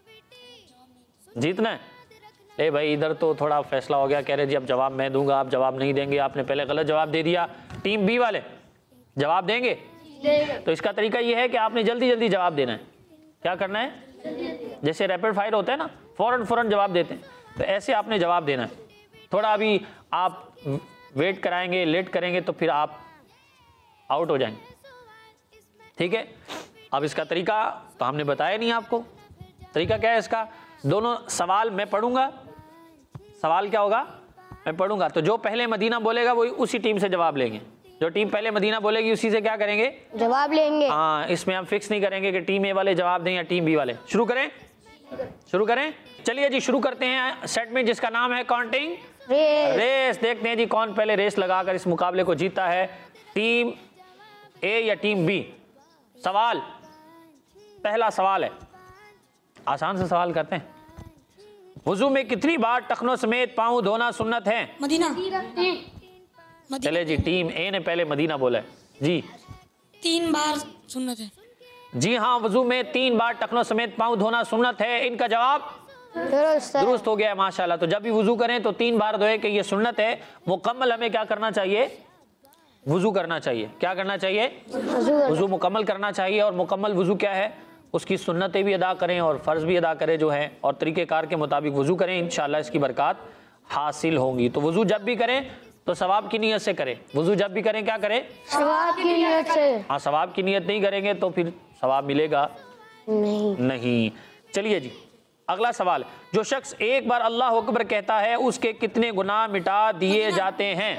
ए भाई, इधर तो थोड़ा फैसला हो गया, कह रहे जी अब जवाब मैं दूंगा, आप जवाब नहीं देंगे, आपने पहले गलत जवाब दे दिया। टीम बी वाले जवाब देंगे? तो इसका तरीका ये है कि आपने जल्दी जवाब देना है। क्या करना है? जैसे रैपिड फायर होता है ना, फौरन जवाब देते हैं, तो ऐसे आपने जवाब देना है। थोड़ा अभी आप वेट कराएंगे, लेट करेंगे तो फिर आप आउट हो जाएंगे। ठीक है, अब इसका तरीका तो हमने बताया नहीं आपको। तरीका क्या है इसका? दोनों सवाल मैं पढ़ूंगा, सवाल क्या होगा? मैं पढ़ूंगा, तो जो पहले मदीना बोलेगा वही उसी टीम से जवाब लेंगे। जो टीम पहले मदीना बोलेगी उसी से क्या करेंगे? जवाब लेंगे। हाँ, इसमें हम फिक्स नहीं करेंगे कि टीम ए वाले जवाब दें या टीम बी वाले। शुरू करें? चलिए जी, शुरू करते हैं सेट में जिसका नाम है काउंटिंग रेस। देखते हैं जी कौन पहले रेस लगाकर इस मुकाबले को जीता है, टीम ए या टीम बी। सवाल, पहला सवाल है, आसान से सवाल करते हैं। वुजू में कितनी बार टखनों समेत पाँव धोना सुन्नत है? मदीना। चले जी, टीम ए ने पहले मदीना बोला है जी। 3 बार सुन्नत है। जी हाँ, वजू में 3 बार टखनों समेत पाँव धोना सुन्नत है। इनका जवाब दुरुस्त हो गया है माशाल्लाह। तो जब भी वजू करें तो 3 बार धोए कि ये सुन्नत है। मुकम्मल हमें क्या करना चाहिए? वजू करना चाहिए। क्या करना चाहिए? वजू मुकम्मल करना चाहिए। और मुकम्मल वजू क्या है? उसकी सुन्नतें भी अदा करें और फ़र्ज़ भी अदा करें जो है, और तरीक़ेकार के मुताबिक वजू करें। इंशाअल्लाह इसकी बरकत हासिल होंगी। तो वजू जब भी करें तो सवाब की नीयत से करें। वजू जब भी करें क्या करें? सवाब की नीयत से। हाँ, सवाब की नीयत नहीं करेंगे तो फिर सवाब मिलेगा नहीं। चलिए जी, अगला सवाल। जो शख्स एक बार अल्लाह अकबर कहता है उसके कितने गुनाह मिटा दिए जाते हैं?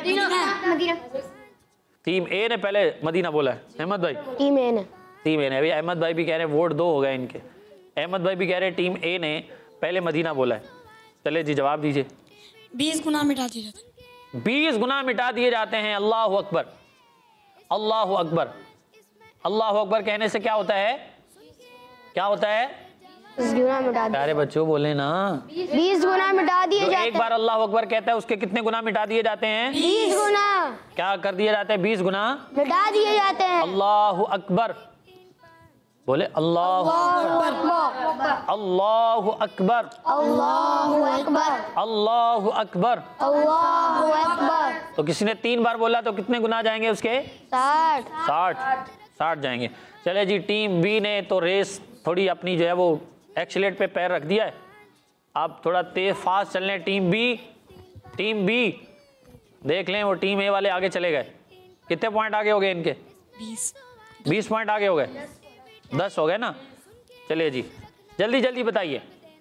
टीम ए ने पहले मदीना बोला है। अहमद भाई टीम ए ने। टीम ए ने। अभी अहमद भाई भी कह रहे हैं वोट 2 हो गए इनके। अहमद भाई भी कह रहे हैं टीम ए ने पहले मदीना बोला है। चले जी, जवाब दीजिए। 20 गुनाह मिटा दिए जाते हैं। 20 गुनाह मिटा दिए जाते हैं। अल्लाह अकबर, अल्लाह अकबर। अल्लाह अकबर कहने से क्या होता है? क्या होता है? 20 गुनाह मिटा दिए। प्यारे बच्चों बोले ना, 20 गुनाह मिटा दिए जो जाते एक बार अल्लाह अकबर कहता है उसके कितने गुनाह मिटा दिए जाते हैं? 20 गुनाह क्या कर दिए जाते हैं? 20 गुनाह मिटा दिए जाते हैं। अल्लाह अकबर बोले। अल्लाह अकबर, अल्लाह अकबर, अल्लाहु अकबर, अल्लाह अकबर। अल्लाहु अकबर। तो किसी ने 3 बार बोला तो कितने गुनाह जाएंगे उसके? 60। 60 जाएंगे। चले जी, टीम बी ने तो रेस थोड़ी अपनी जो है वो एक्सीलेट पे पैर रख दिया है। आप थोड़ा तेज फास्ट चल लें। टीम बी देख लें, वो टीम ए वाले आगे चले गए। कितने पॉइंट आगे हो गए इनके? 20 पॉइंट आगे हो गए। 10 हो गए ना। चलिए जी, जल्दी जल्दी बताइए।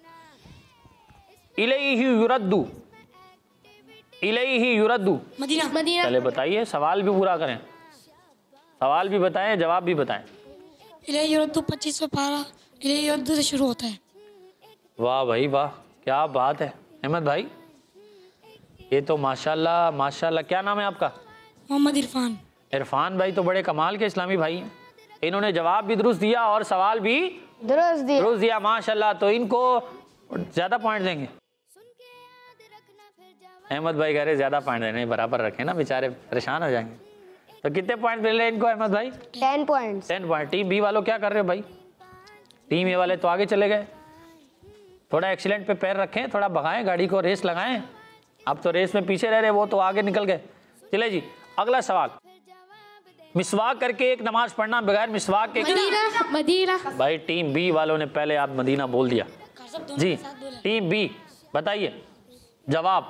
इलैहि युरद्दु, इलैहि युरद्दु। मदीना। पहले बताइए, सवाल भी पूरा करें। सवाल भी बताएं, जवाब भी बताएं। इलैहि युरद्दु 25वां पारा इलैहि युरद्दु से शुरू होता है। वाह भाई वाह, क्या बात है अहमद भाई। ये तो माशाल्लाह माशाल्लाह। क्या नाम है आपका? मोहम्मद इरफान। इरफान भाई तो बड़े कमाल के इस्लामी भाई हैं। इन्होंने जवाब भी दुरुस्त दिया और सवाल भी दुरुस्त दिया माशाल्लाह। तो इनको ज्यादा पॉइंट देंगे। अहमद भाई कह रहे ज्यादा पॉइंट देने, बराबर रखें ना, बेचारे परेशान हो जाएंगे। तो कितने पॉइंट मिल रहे हैं इनको अहमद भाई? 10 पॉइंट्स। 10 पॉइंट। टीम बी वालों क्या कर रहे हो भाई? टीम ए वाले तो आगे चले गए। थोड़ा एक्सीलेंट पे पैर रखें, थोड़ा भगाएं गाड़ी को, रेस लगाएं। अब तो रेस में पीछे रह रहे, वो तो आगे निकल गए। चले जी, अगला सवाल। मिसवाक करके एक नमाज पढ़ना बगैर मिसवाक के? मदीना। भाई टीम बी वालों ने पहले आप मदीना बोल दिया जी। टीम बी बताइए जवाब।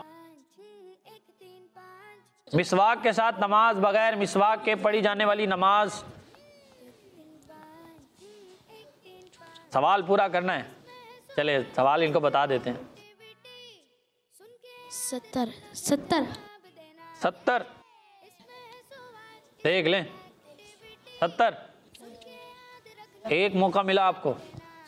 मिसवाक के साथ नमाज, बगैर मिसवाक के पढ़ी जाने वाली नमाज। सवाल पूरा करना है। चले सवाल इनको बता देते हैं। 70 देख लें। 70 एक मौका मिला आपको।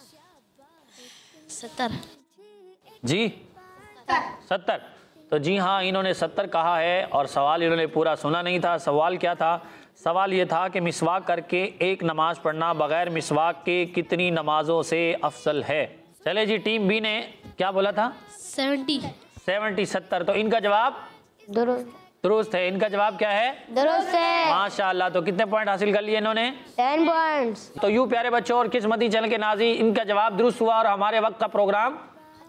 70 जी 70। तो जी हाँ, इन्होंने 70 कहा है और सवाल इन्होंने पूरा सुना नहीं था। सवाल क्या था? सवाल ये था कि मिसवाक करके एक नमाज पढ़ना बगैर मिसवाक के कितनी नमाजों से अफजल है। चले जी, टीम बी ने क्या बोला था? 70। तो इनका जवाब दुरुस्त है। इनका जवाब क्या है? दुरुस्त है। माशाअल्लाह। तो कितने पॉइंट हासिल कर लिए इन्होंने? 10 पॉइंट्स। तो यूं प्यारे बच्चों और किस्मती चैनल के नाज़रीन, इनका जवाब दुरुस्त हुआ और हमारे वक्त का प्रोग्राम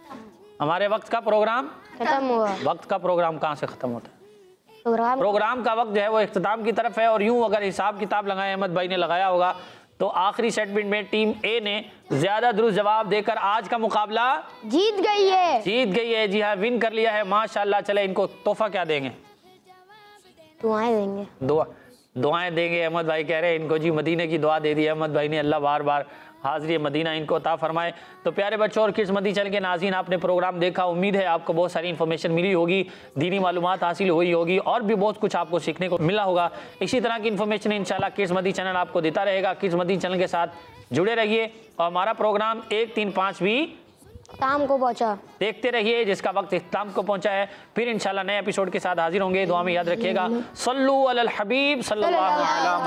खत्म हुआ। वक्त का प्रोग्राम कहाँ से खत्म होता है? प्रोग्राम का वक्त जो है वो इख्तिताम की तरफ है। और यूं अगर हिसाब किताब लगाए, अहमद भाई ने लगाया होगा, तो आखिरी सेटमेंट में टीम ए ने ज्यादा दुरुस्त जवाब देकर आज का मुकाबला जीत गई है। जी हाँ, विन कर लिया है माशाल्लाह। चले इनको तोहफा क्या देंगे? दुआएं देंगे। दुआएं देंगे। अहमद भाई कह रहे हैं इनको जी मदीने की दुआ दे दी अहमद भाई ने। अल्लाह बार बार हाज़िरी मदीना इनको अता फरमाए। तो प्यारे बच्चों और किस्मती चैनल के नाज़रीन, आपने प्रोग्राम देखा। उम्मीद है आपको बहुत सारी इन्फॉर्मेशन मिली होगी, दीनी मालूमात हासिल हुई होगी और भी बहुत कुछ आपको सीखने को मिला होगा। इसी तरह की इन्फॉर्मेशन इंशाल्लाह किस्मती चैनल आपको देता रहेगा। किस्मती चैनल के साथ जुड़े रहिए और हमारा प्रोग्राम 1, 3, 5 भी इख्तिताम को पहुंचा देखते रहिए, जिसका वक्त इख्तिताम को पहुंचा है। फिर इंशाल्लाह नए एपिसोड के साथ हाजिर होंगे। दुआ में याद रखिएगा, सल्लू अलल हबीब सल्लल्लाहु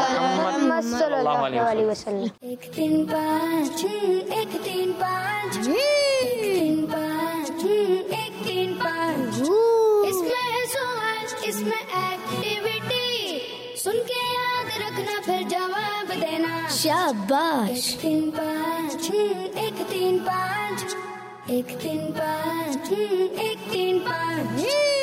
अलैहि वसल्लम। 1, 3, 5 1, 3, 5 1, 3, 5 1, 3, 5 इसमें है सुआल, इसमें इसमें एक्टिविटी सुन के याद रखना फिर जवाब देना। शाबाश। 1 3 5 1 3 5 1 3 5 1 3 5